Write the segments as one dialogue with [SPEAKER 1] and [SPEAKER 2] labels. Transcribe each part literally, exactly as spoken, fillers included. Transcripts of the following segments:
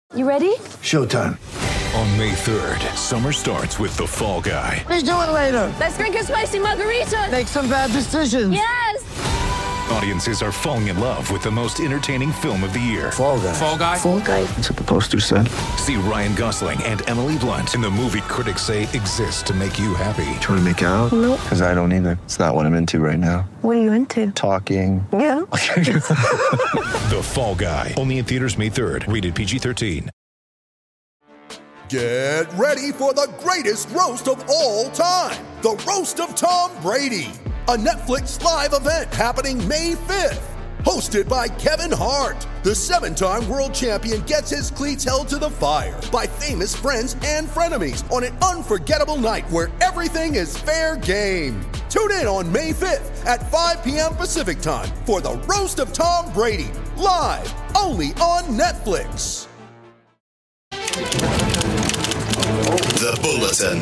[SPEAKER 1] You ready?
[SPEAKER 2] Showtime.
[SPEAKER 3] On May third, summer starts with The Fall Guy.
[SPEAKER 2] Let's do it later.
[SPEAKER 1] Let's drink a spicy margarita.
[SPEAKER 2] Make some bad decisions.
[SPEAKER 1] Yes.
[SPEAKER 3] Audiences are falling in love with the most entertaining film of the year.
[SPEAKER 2] Fall Guy.
[SPEAKER 4] Fall Guy.
[SPEAKER 1] Fall Guy.
[SPEAKER 2] That's what the poster said.
[SPEAKER 3] See Ryan Gosling and Emily Blunt in the movie critics say exists to make you happy.
[SPEAKER 5] Trying to make it out?
[SPEAKER 1] Nope.
[SPEAKER 5] Because I don't either. It's not what I'm into right now.
[SPEAKER 1] What are you into?
[SPEAKER 5] Talking.
[SPEAKER 1] Yeah.
[SPEAKER 3] The Fall Guy. Only in theaters May third. Rated P G thirteen.
[SPEAKER 6] Get ready for the greatest roast of all time. The Roast of Tom Brady. A Netflix live event happening May fifth. Hosted by Kevin Hart. The seven-time world champion gets his cleats held to the fire by famous friends and frenemies on an unforgettable night where everything is fair game. Tune in on May fifth at five p.m. Pacific time for the Roast of Tom Brady. Live only on Netflix.
[SPEAKER 7] The Bulletin.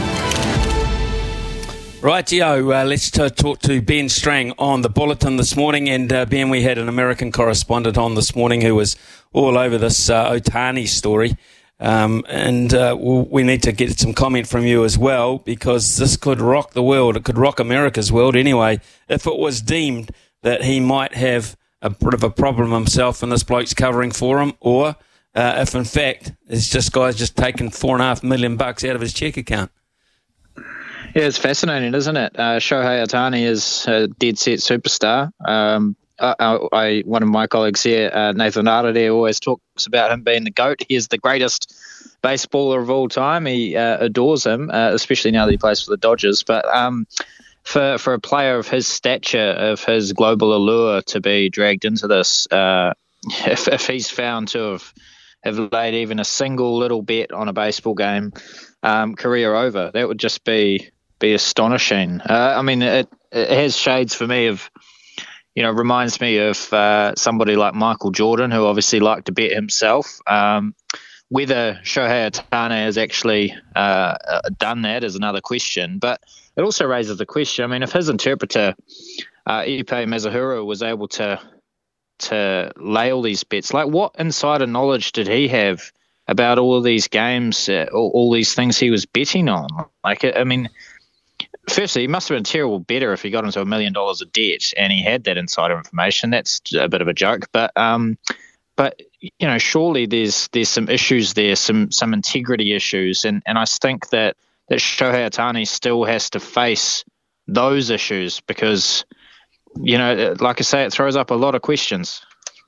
[SPEAKER 4] Rightio, uh, let's t- talk to Ben Strang on The Bulletin this morning. And uh, Ben, we had an American correspondent on this morning who was all over this uh, Otani story. Um, and uh, we'll, we need to get some comment from you as well, because this could rock the world. It could rock America's world anyway, if it was deemed that he might have a bit of a problem himself and this bloke's covering for him, or uh, if in fact it's just guys just taking four and a half million bucks out of his check account.
[SPEAKER 8] Yeah, it's fascinating, isn't it? Uh, Shohei Ohtani is a dead-set superstar. Um, I, I, one of my colleagues here, uh, Nathan Arade, always talks about him being the GOAT. He is the greatest baseballer of all time. He uh, adores him, uh, especially now that he plays for the Dodgers. But um, for for a player of his stature, of his global allure, to be dragged into this, uh, if, if he's found to have, have laid even a single little bet on a baseball game, um, career over, that would just be... be astonishing. Uh, I mean, it, it has shades for me of, you know, reminds me of uh, somebody like Michael Jordan, who obviously liked to bet himself. Um, whether Shohei Ohtani has actually uh, done that is another question, but it also raises the question, I mean, if his interpreter, uh, Ippei Mizuhiro, was able to to lay all these bets, like what insider knowledge did he have about all of these games, uh, all, all these things he was betting on? Like, I mean... Firstly, he must have been a terrible bettor if he got into a million dollars of debt and he had that insider information. That's a bit of a joke, but um, but you know, surely there's there's some issues there, some some integrity issues, and, and I think that that Shohei Ohtani still has to face those issues because, you know, like I say, it throws up a lot of questions.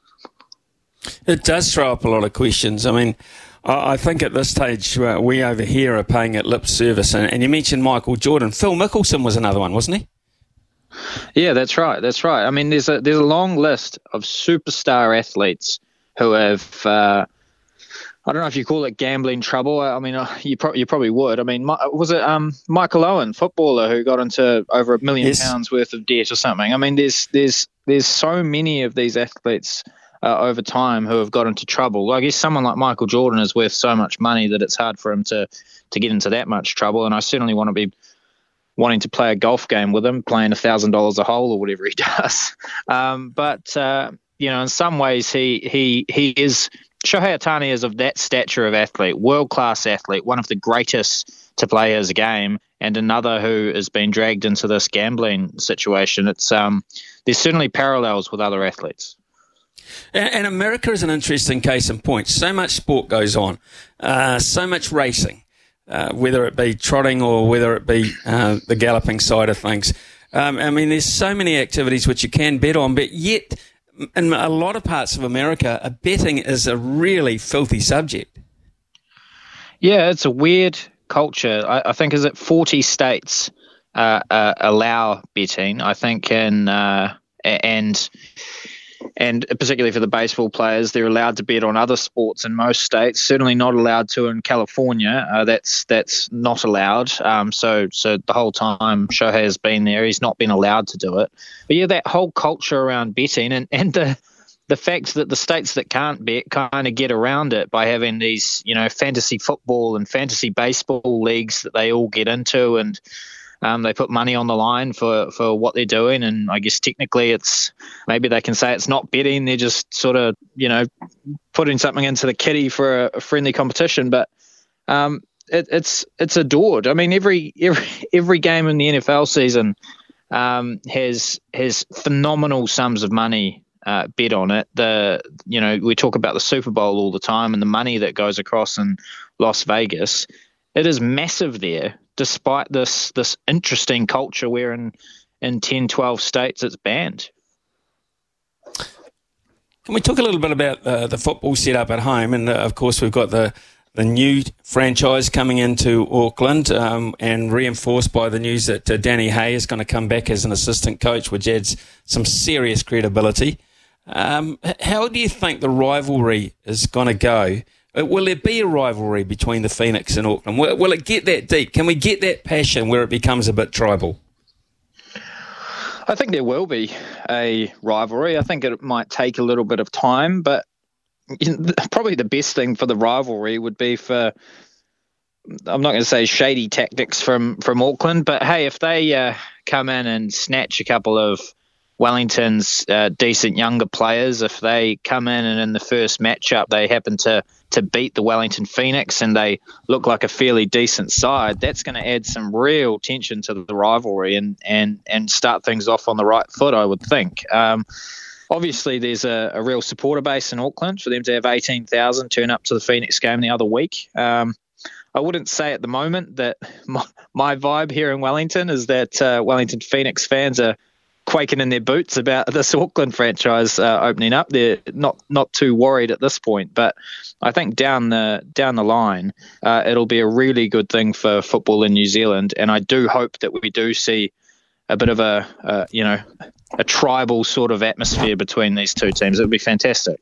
[SPEAKER 4] It does throw up a lot of questions. I mean, I think at this stage, uh, we over here are paying it lip service. And, and you mentioned Michael Jordan. Phil Mickelson was another one, wasn't he?
[SPEAKER 8] Yeah, that's right. That's right. I mean, there's a there's a long list of superstar athletes who have, uh, I don't know if you call it gambling trouble. I mean, uh, you, pro- you probably would. I mean, was it um, Michael Owen, footballer, who got into over a million yes. pounds worth of debt or something? I mean, there's there's there's so many of these athletes Uh, over time who have got into trouble. I guess someone like Michael Jordan is worth so much money that it's hard for him to to get into that much trouble, and I certainly want to be wanting to play a golf game with him, playing a thousand dollars a hole or whatever he does. Um, but uh, you know, in some ways, he he he is Shohei Ohtani is of that stature of athlete, world class athlete, one of the greatest to play his game, and another who has been dragged into this gambling situation. It's um, there's certainly parallels with other athletes.
[SPEAKER 4] And America is an interesting case in point. So much sport goes on, uh, so much racing, uh, whether it be trotting or whether it be uh, the galloping side of things. Um, I mean, there's so many activities which you can bet on, but yet in a lot of parts of America, betting is a really filthy subject.
[SPEAKER 8] Yeah, it's a weird culture. I, I think, is it forty states uh, uh, allow betting? I think in uh, and... And particularly for the baseball players, they're allowed to bet on other sports in most states. Certainly not allowed to in California. Uh, that's that's not allowed. Um, so so the whole time Shohei has been there, he's not been allowed to do it. But yeah, that whole culture around betting and, and the the fact that the states that can't bet kind of get around it by having these, you know, fantasy football and fantasy baseball leagues that they all get into, and Um, they put money on the line for, for what they're doing, and I guess technically it's maybe they can say it's not betting. They're just sort of, you know, putting something into the kitty for a, a friendly competition. But um, it, it's it's adored. I mean, every every every game in the N F L season um, has has phenomenal sums of money uh, bet on it. The you know we talk about the Super Bowl all the time and the money that goes across in Las Vegas. It is massive there, despite this this interesting culture where in, in ten, twelve states it's banned.
[SPEAKER 4] Can we talk a little bit about uh, the football setup at home? And, uh, of course, we've got the, the new franchise coming into Auckland um, and reinforced by the news that uh, Danny Hay is going to come back as an assistant coach, which adds some serious credibility. Um, how do you think the rivalry is going to go? Will there be a rivalry between the Phoenix and Auckland? Will, will it get that deep? Can we get that passion where it becomes a bit tribal?
[SPEAKER 8] I think there will be a rivalry. I think it might take a little bit of time, but probably the best thing for the rivalry would be for, I'm not going to say shady tactics from, from Auckland, but hey, if they uh, come in and snatch a couple of Wellington's uh, decent younger players, if they come in and in the first matchup they happen to to beat the Wellington Phoenix and they look like a fairly decent side, that's going to add some real tension to the rivalry and and and start things off on the right foot, I would think. Um, obviously, there's a, a real supporter base in Auckland for them to have eighteen thousand turn up to the Phoenix game the other week. Um, I wouldn't say at the moment that my, my vibe here in Wellington is that uh, Wellington Phoenix fans are quaking in their boots about this Auckland franchise uh, opening up. They're not not too worried at this point, but I think down the down the line, uh, it'll be a really good thing for football in New Zealand, and I do hope that we do see a bit of a uh, you know a tribal sort of atmosphere between these two teams. It would be fantastic.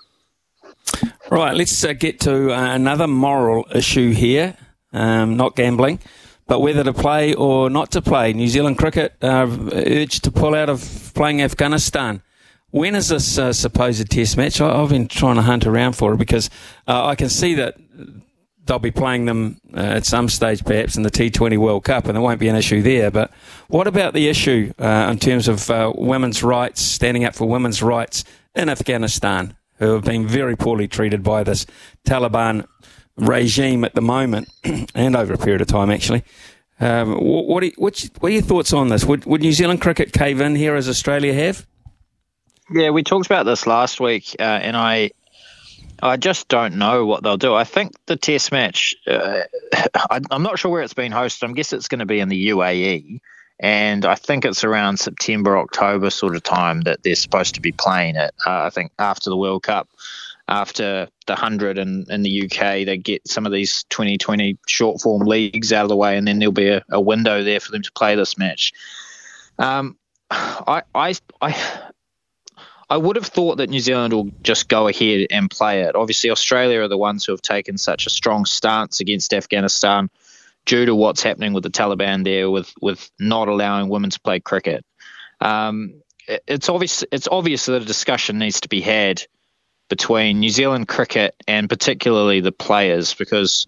[SPEAKER 4] Right, let's uh, get to uh, another moral issue here. Um, not gambling, but whether to play or not to play. New Zealand cricket uh, urged to pull out of playing Afghanistan. When is this uh, supposed test match? I, I've been trying to hunt around for it because uh, I can see that they'll be playing them uh, at some stage perhaps in the T twenty World Cup, and there won't be an issue there. But what about the issue uh, in terms of uh, women's rights, standing up for women's rights in Afghanistan, who have been very poorly treated by this Taliban regime at the moment and over a period of time actually. Um, what, what, are, what, what are your thoughts on this? Would, would New Zealand cricket cave in here as Australia have?
[SPEAKER 8] Yeah, we talked about this last week uh, and I I just don't know what they'll do. I think the test match, uh, I, I'm not sure where it's been hosted. I guess it's going to be in the U A E, and I think it's around September, October sort of time that they're supposed to be playing it. Uh, I think after the World Cup, after the one hundred in, in the U K, they get some of these twenty twenty short form leagues out of the way, and then there'll be a, a window there for them to play this match. Um, I, I, I, I would have thought that New Zealand will just go ahead and play it. Obviously, Australia are the ones who have taken such a strong stance against Afghanistan due to what's happening with the Taliban there, with with not allowing women to play cricket. Um, it, it's obvious. It's obvious that a discussion needs to be had between New Zealand cricket and particularly the players, because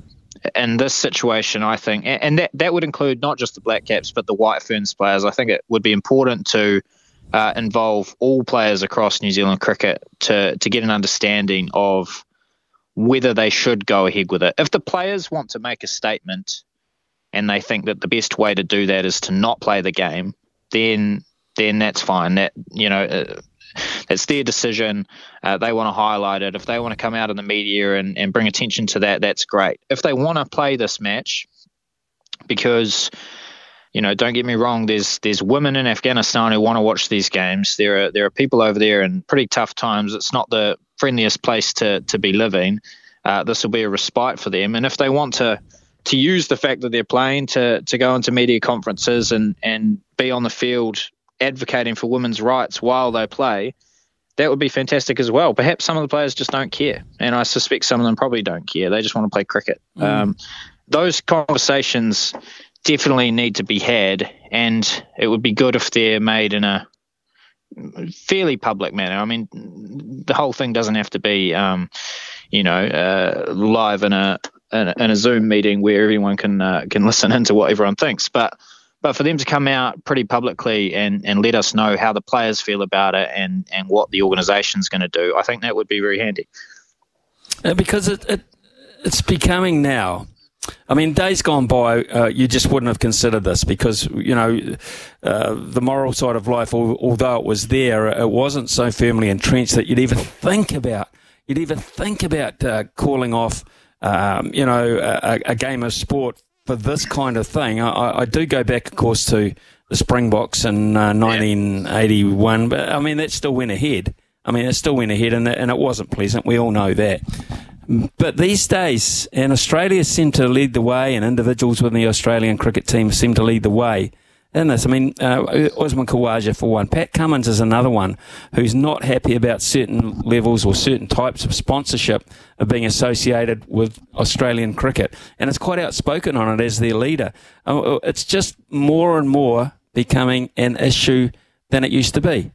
[SPEAKER 8] in this situation, I think, and that, that would include not just the Black Caps, but the White Ferns players, I think it would be important to uh, involve all players across New Zealand cricket to, to get an understanding of whether they should go ahead with it. If the players want to make a statement and they think that the best way to do that is to not play the game, then then that's fine. That, you know, uh, it's their decision. Uh, they want to highlight it. If they want to come out in the media and, and bring attention to that, that's great. If they want to play this match, because, you know, don't get me wrong, there's there's women in Afghanistan who want to watch these games. There are there are people over there in pretty tough times. It's not the friendliest place to to be living. Uh, this will be a respite for them. And if they want to to use the fact that they're playing to to go into media conferences and, and be on the field advocating for women's rights while they play, that would be fantastic as well. Perhaps some of the players just don't care, and I suspect some of them probably don't care. They just want to play cricket. Mm. Um, those conversations definitely need to be had, and it would be good if they're made in a fairly public manner. I mean, the whole thing doesn't have to be, um, you know, uh, live in a, in a in a Zoom meeting where everyone can uh, can listen into what everyone thinks, but but for them to come out pretty publicly and, and let us know how the players feel about it and, and what the organisation's going to do, I think that would be very handy.
[SPEAKER 4] Uh, because it, it it's becoming now. I mean, days gone by, uh, you just wouldn't have considered this because, you know, uh, the moral side of life, although it was there, it wasn't so firmly entrenched that you'd even think about, you'd even think about uh, calling off, um, you know, a, a game of sport for this kind of thing. I, I do go back, of course, to the Springboks in uh, nineteen eighty-one, but I mean, that still went ahead. I mean, it still went ahead, and, and it wasn't pleasant. We all know that. But these days, and Australia seem to lead the way, and individuals within the Australian cricket team seem to lead the way in this. I mean, uh, Usman Khawaja for one. Pat Cummins is another one who's not happy about certain levels or certain types of sponsorship of being associated with Australian cricket. And it's quite outspoken on it as their leader. Uh, it's just more and more becoming an issue than it used to be.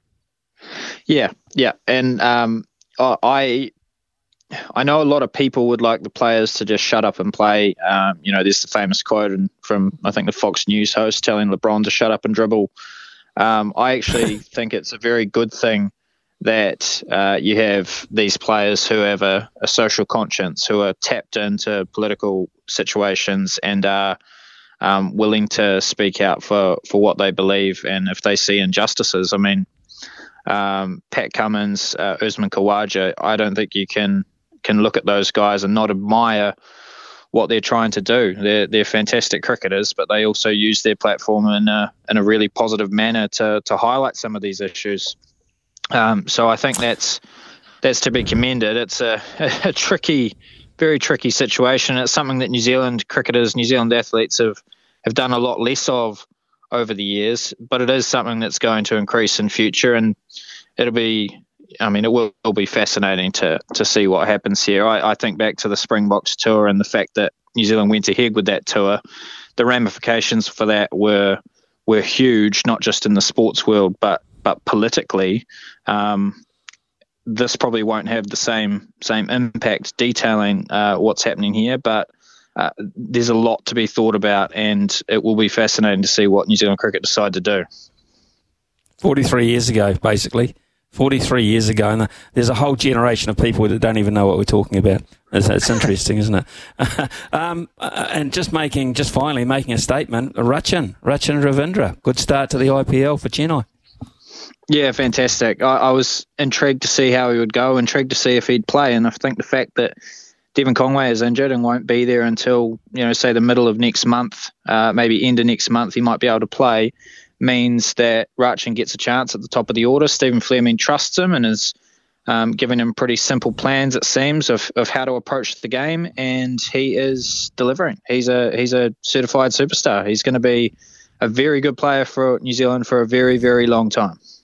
[SPEAKER 8] Yeah, yeah. And um, I... I know a lot of people would like the players to just shut up and play. Um, you know, there's the famous quote from, I think, the Fox News host telling LeBron to shut up and dribble. Um, I actually think it's a very good thing that uh, you have these players who have a, a social conscience, who are tapped into political situations and are um, willing to speak out for, for what they believe and if they see injustices. I mean, um, Pat Cummins, uh, Usman Khawaja, I don't think you can can look at those guys and not admire what they're trying to do. They're they're fantastic cricketers, but they also use their platform in a in a really positive manner to to highlight some of these issues. Um, so I think that's that's to be commended. It's a, a tricky, very tricky situation. It's something that New Zealand cricketers, New Zealand athletes have have done a lot less of over the years, but it is something that's going to increase in future, and it'll be. I mean, it will, will be fascinating to to see what happens here. I, I think back to the Springboks tour and the fact that New Zealand went ahead with that tour. The ramifications for that were were huge, not just in the sports world, but but politically. Um, this probably won't have the same same impact detailing uh, what's happening here, but uh, there's a lot to be thought about, and it will be fascinating to see what New Zealand cricket decide to do.
[SPEAKER 4] forty-three years ago, basically. forty-three years ago, and there's a whole generation of people that don't even know what we're talking about. It's, it's interesting, isn't it? um, and just making, just finally making a statement, Rachin, Rachin Ravindra, good start to the I P L for Chennai.
[SPEAKER 8] Yeah, fantastic. I, I was intrigued to see how he would go, intrigued to see if he'd play, and I think the fact that Devon Conway is injured and won't be there until, you know, say the middle of next month, uh, maybe end of next month, he might be able to play, means that Rachin gets a chance at the top of the order. Stephen Fleming trusts him and is um, giving him pretty simple plans, it seems, of, of how to approach the game, and he is delivering. He's a he's a certified superstar. He's going to be a very good player for New Zealand for a very, very long time.